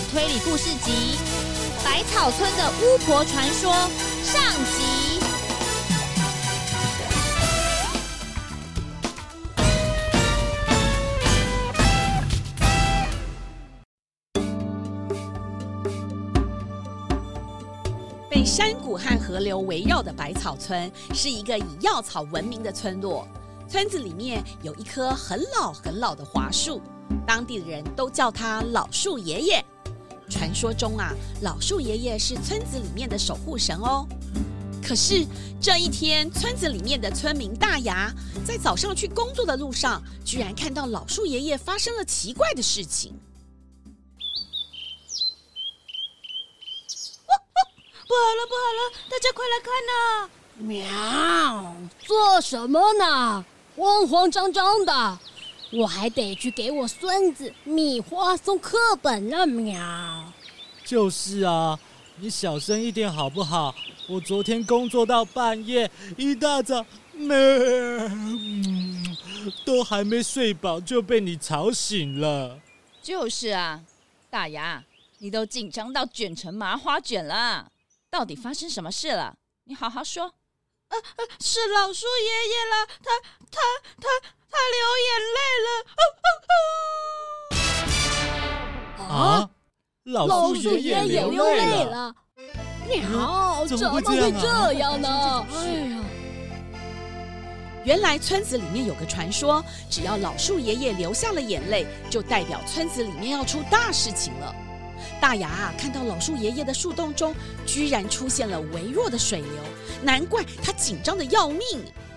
推理故事集《百草村的巫婆传说》上集。被山谷和河流围绕的百草村是一个以药草闻名的村落。村子里面有一棵很老很老的槐树，当地的人都叫它老树爷爷。传说中啊，老树爷爷是村子里面的守护神哦。可是这一天，村子里面的村民大牙在早上去工作的路上，居然看到老树爷爷发生了奇怪的事情。 不好了，不好了，大家快来看呐！ 喵，做什么呢？慌慌张张的，我还得去给我孙子米花送课本呢。喵， 就是啊，你小声一点好不好？我昨天工作到半夜，一大早，都还没睡饱就被你吵醒了。 就是啊，大牙，你都紧张到卷成麻花卷了，到底发生什么事了？你好好说。是老树爷爷了，他流眼泪了。啊！老树爷爷流泪了。 喵，怎么会这样呢？哎呀！ 原来村子里面有个传说，只要老树爷爷流下了眼泪，就代表村子里面要出大事情了。大牙看到老树爷爷的树洞中居然出现了微弱的水流，难怪他紧张的要命。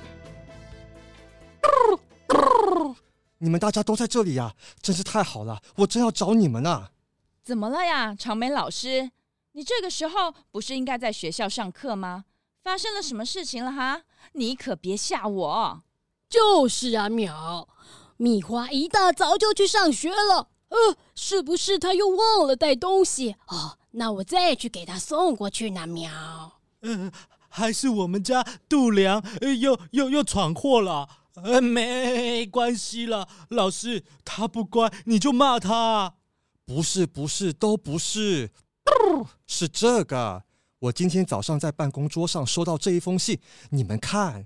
你们大家都在这里呀，真是太好了，我正要找你们呢。 怎么了呀，长眉老师？你这个时候不是应该在学校上课吗？发生了什么事情了哈？你可别吓我。 就是啊，喵，米花一大早就去上学了。是不是他又忘了带东西？那我再去给他送过去呢。喵。 还是我们家度良又闯祸了。没关系了，老师，他不乖你就骂他。 不是，都不是，是这个。我今天早上在办公桌上收到这一封信，你们看。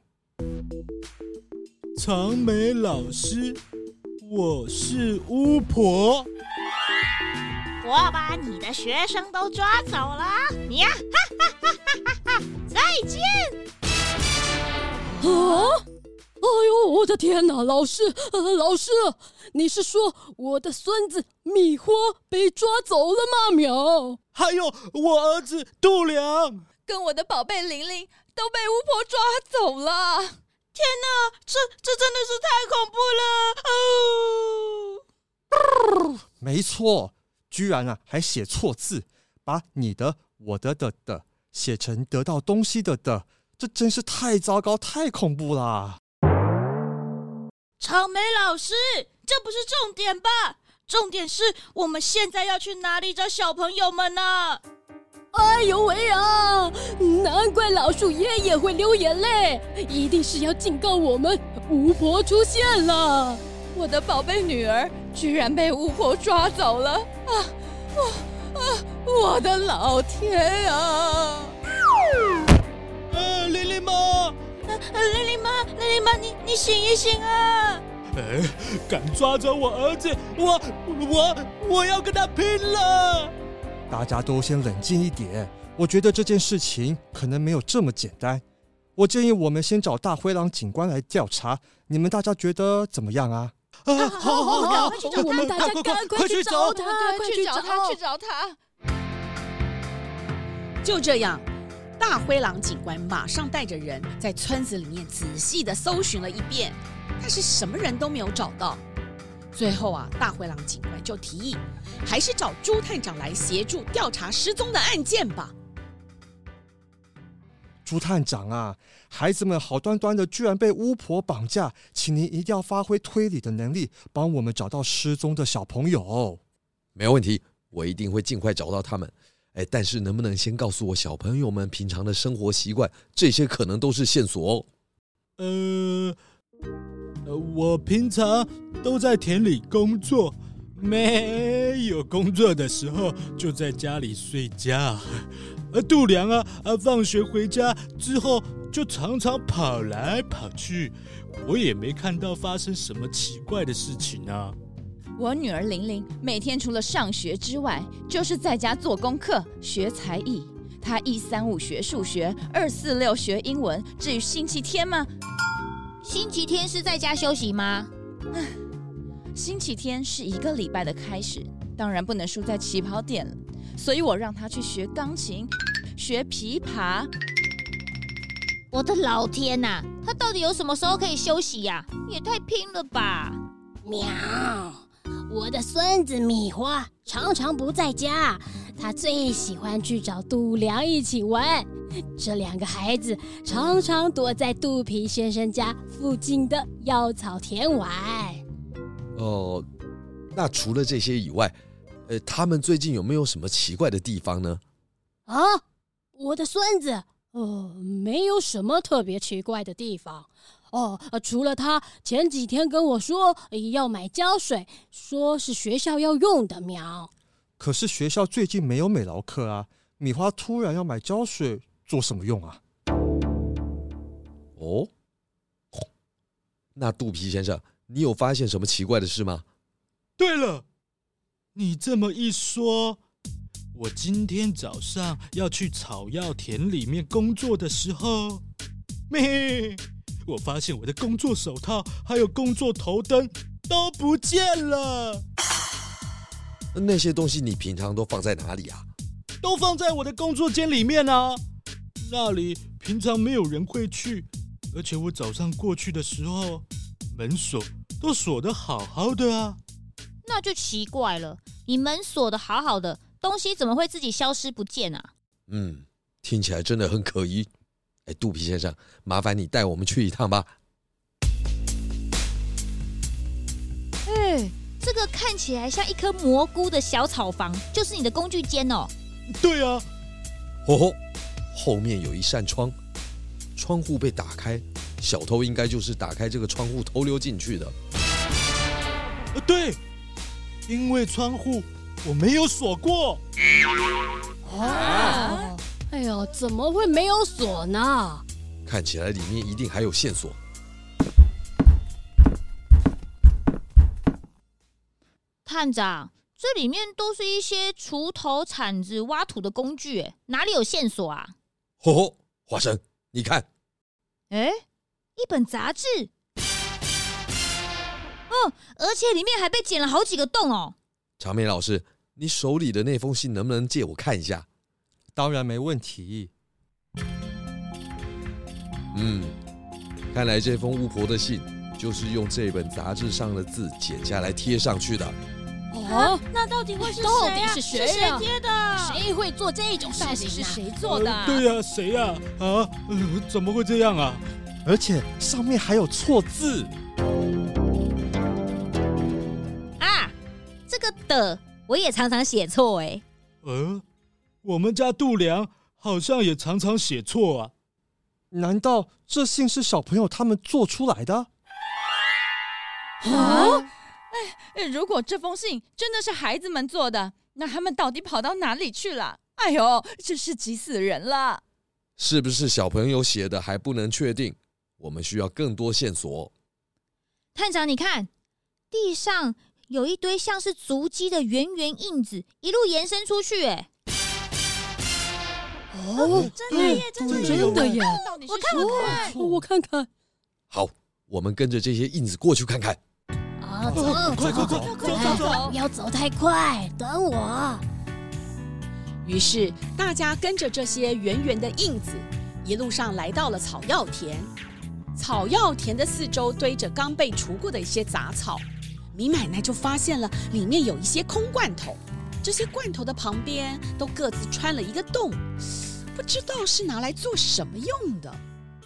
长眉老师，我是巫婆， 我把你的学生都抓走了，你呀，再见！ 哎呦，我的天哪！老师，你是说我的孙子米花被抓走了吗？喵！ 还有我儿子度良跟我的宝贝玲玲都被巫婆抓走了。 天哪，这真的是太恐怖了！ 没错，居然还写错字，把你的、我的写成得到东西的，这真是太糟糕、太恐怖啦！ 长眉老师，这不是重点吧？重点是我们现在要去哪里找小朋友们呢？ 哎呦喂啊！难怪老树爷爷会流眼泪，一定是要警告我们巫婆出现了。 我的宝贝女儿居然被巫婆抓走了我的老天啊！ 玲玲妈， 玲玲妈，你醒一醒啊！ 敢抓走我儿子，我要跟他拼了！ 大家都先冷静一点，我觉得这件事情可能没有这么简单。我建议我们先找大灰狼警官来调查，你们大家觉得怎么样啊？ 好，我们大家赶快去找他， 快去找他！ 就这样，大灰狼警官马上带着人在村子里面仔细的搜寻了一遍，但是什么人都没有找到。最后啊，大灰狼警官就提议，还是找朱探长来协助调查失踪的案件吧。 朱探长啊，孩子们好端端的居然被巫婆绑架，请您一定要发挥推理的能力，帮我们找到失踪的小朋友。 没问题，我一定会尽快找到他们。但是能不能先告诉我小朋友们平常的生活习惯，这些可能都是线索哦。 我平常都在田里工作，没一有工作的时候就在家里睡觉。度良放学回家之后就常常跑来跑去，我也没看到发生什么奇怪的事情啊。 我女儿玲玲每天除了上学之外，就是在家做功课、学才艺。她135学数学，246学英文。至于星期天吗？ 星期天是在家休息吗？ 星期天是一个礼拜的开始，当然不能输在起跑点了。所以我让她去学钢琴、学琵琶。 我的老天哪，她到底有什么时候可以休息呀？也太拼了吧！ 喵，我的孙子米花常常不在家，他最喜欢去找度良一起玩。这2个孩子常常躲在肚皮先生家附近的药草田玩。 哦，那除了这些以外，他们最近有没有什么奇怪的地方呢？ 啊，我的孙子，没有什么特别奇怪的地方。除了他前几天跟我说要买胶水，说是学校要用的苗。 可是学校最近没有美劳课啊，米花突然要买胶水，做什么用啊？ 哦，那肚皮先生，你有发现什么奇怪的事吗？ 对了，你这么一说，我今天早上要去草药田里面工作的时候，我发现我的工作手套还有工作头灯都不见了。 那些东西你平常都放在哪里啊？ 都放在我的工作间里面啊，那里平常没有人会去，而且我早上过去的时候，门锁都锁得好好的啊。 那就奇怪了，你门锁得好好的，东西怎么会自己消失不见啊？ 听起来真的很可疑。肚皮先生，麻烦你带我们去一趟吧。 这个看起来像一颗蘑菇的小草房，就是你的工具间哦。 对啊。 后面有一扇窗，窗户被打开，小偷应该就是打开这个窗户偷溜进去的。 对，因为窗户我没有锁过。 哎呦，怎么会没有锁呢？ 看起来里面一定还有线索。 探长，这里面都是一些锄头、铲子、挖土的工具，哪里有线索啊？ 花生，你看， 一本杂志，而且里面还被剪了好几个洞哦。 长眉老师，你手里的那封信能不能借我看一下？ 当然没问题。 看来这封巫婆的信就是用这本杂志上的字剪下来贴上去的。 那到底会是谁啊？ 到底是谁啊？ 是谁贴的？ 谁会做这种事情啊？ 到底是谁做的？ 对啊，谁啊？怎么会这样啊？ 而且上面还有错字啊！这个的我也常常写错我们家度良好像也常常写错啊。 难道这信是小朋友他们做出来的？ 如果这封信真的是孩子们做的，那他们到底跑到哪里去了？哎呦，真是急死人了！ 是不是小朋友写的还不能确定，我们需要更多线索。 探长，你看，地上有一堆像是足迹的圆圆印子，一路延伸出去。 真的耶，真的耶！到底是什么？ 我看看。 好，我们跟着这些印子过去看看。 走，不要走太快，等我。 于是大家跟着这些圆圆的印子，一路上来到了草药田。草药田的四周堆着刚被除过的一些杂草，米奶奶就发现了里面有一些空罐头，这些罐头的旁边都各自穿了一个洞，不知道是拿来做什么用的。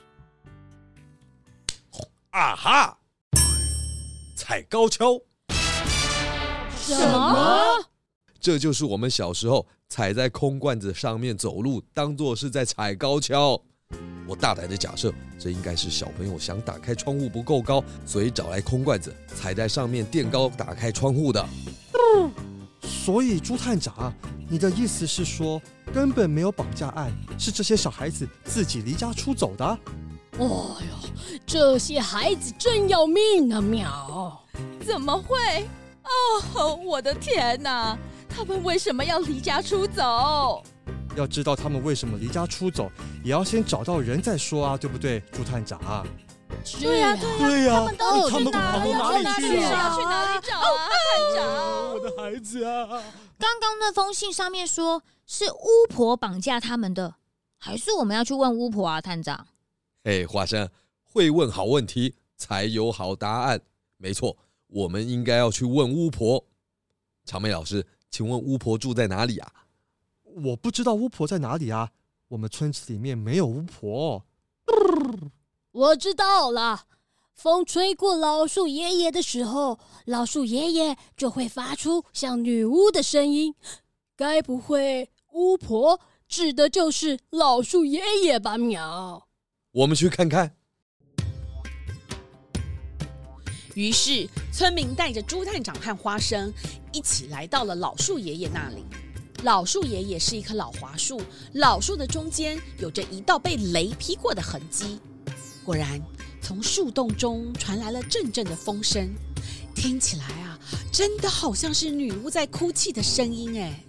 啊哈！踩高跷。 什么？ 这就是我们小时候踩在空罐子上面走路，当作是在踩高跷。我大胆的假设，这应该是小朋友想打开窗户不够高，所以找来空罐子踩在上面垫高打开窗户的。 所以朱探长，你的意思是说根本没有绑架案，是这些小孩子自己离家出走的？ 哦哟，这些孩子真要命啊！淼， 怎么会？哦，我的天哪！他们为什么要离家出走？ 要知道他们为什么离家出走，也要先找到人再说啊，对不对，朱探长？ 对呀， 他们到底他们跑到哪里去要啊？ 去哪里找啊，探长？ 我的孩子啊！ 刚刚那封信上面说是巫婆绑架他们的，还是我们要去问巫婆啊，探长？ 华生，会问好问题才有好答案。没错，我们应该要去问巫婆。长美老师，请问巫婆住在哪里啊？ 我不知道巫婆在哪里啊，我们村子里面没有巫婆。 我知道了，风吹过老树爷爷的时候，老树爷爷就会发出像女巫的声音。该不会巫婆指的就是老树爷爷吧？淼， 我们去看看。 于是村民带着朱探长和花生一起来到了老树爷爷那里。老树爷爷是一棵老槐树，老树的中间有着一道被雷劈过的痕迹。果然，从树洞中传来了阵阵的风声，听起来啊，真的好像是女巫在哭泣的声音哎。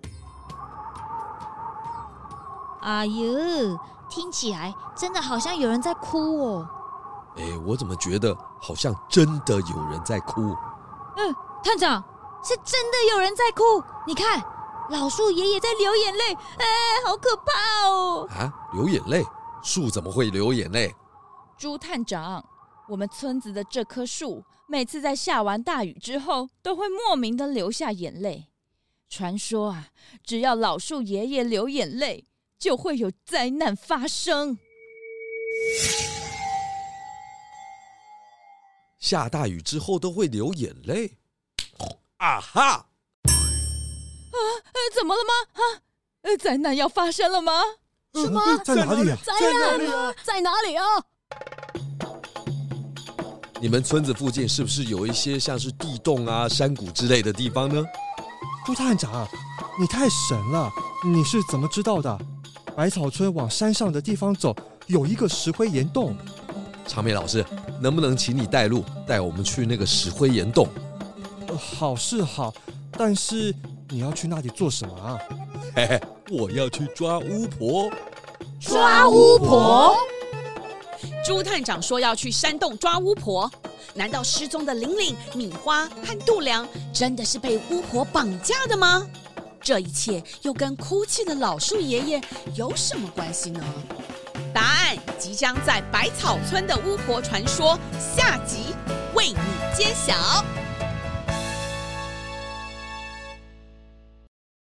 哎呦，听起来真的好像有人在哭哦。 我怎么觉得好像真的有人在哭？ 探长，是真的有人在哭。你看，老树爷爷在流眼泪，好可怕哦！ 啊，流眼泪？树怎么会流眼泪？ 朱探长，我们村子的这棵树每次在下完大雨之后，都会莫名的流下眼泪。传说啊，只要老树爷爷流眼泪，就会有灾难发生。 下大雨之后都会流眼泪？啊哈！ 怎么了吗？灾难要发生了吗？ 什么？ 在哪里啊？ 在哪里啊？在哪里啊？ 你们村子附近是不是有一些像是地洞啊、山谷之类的地方呢？ 朱探长，你太神了！你是怎么知道的？百草村往山上的地方走，有一个石灰岩洞。 长美老师，能不能请你带路，带我们去那个石灰岩洞？ 好是好，但是你要去那里做什么啊？ 嘿嘿，我要去抓巫婆。 抓巫婆？ 朱探长说要去山洞抓巫婆，难道失踪的玲玲、米花和度良真的是被巫婆绑架的吗？这一切又跟哭泣的老树爷爷有什么关系呢？答案即将在百草村的巫婆传说下集为你揭晓。